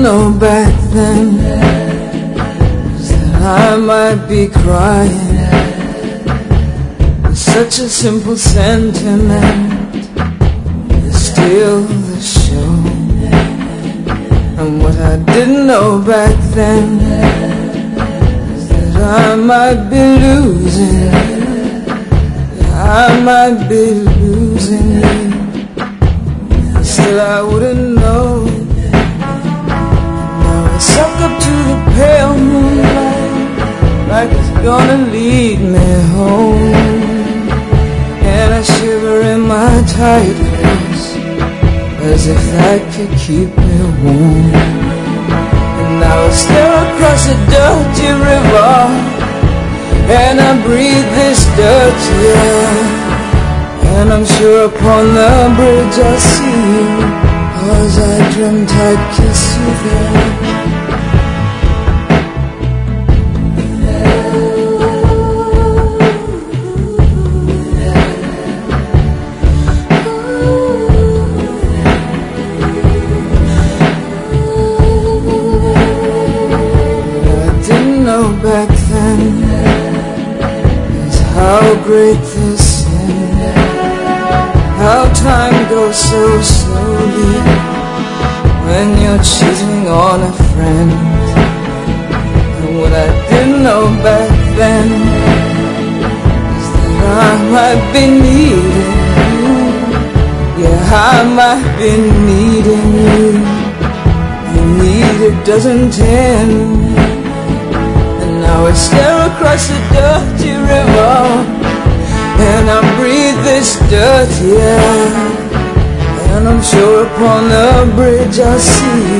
know back then that I might be crying. Such a simple sentiment is still the show. And what I didn't know back then is that I might be losing. I might be losing you. Still I wouldn't know. Now I suck up to the pale moonlight, like it's gonna lead me home. And I shiver in my tight clothes, as if that could keep me warm. And now I stare across a dirty river, and I breathe this dirty air. And I'm sure upon the bridge I'll see you, 'cause I dreamt I'd kiss you there. Back then is how great this sin, how time goes so slowly when you're cheating on a friend. And what I didn't know back then is that I might be needing you. Yeah, I might be needing you. The need, it doesn't end. Now I stare across a dirty river, and I breathe this dirty air. And I'm sure upon the bridge I'll see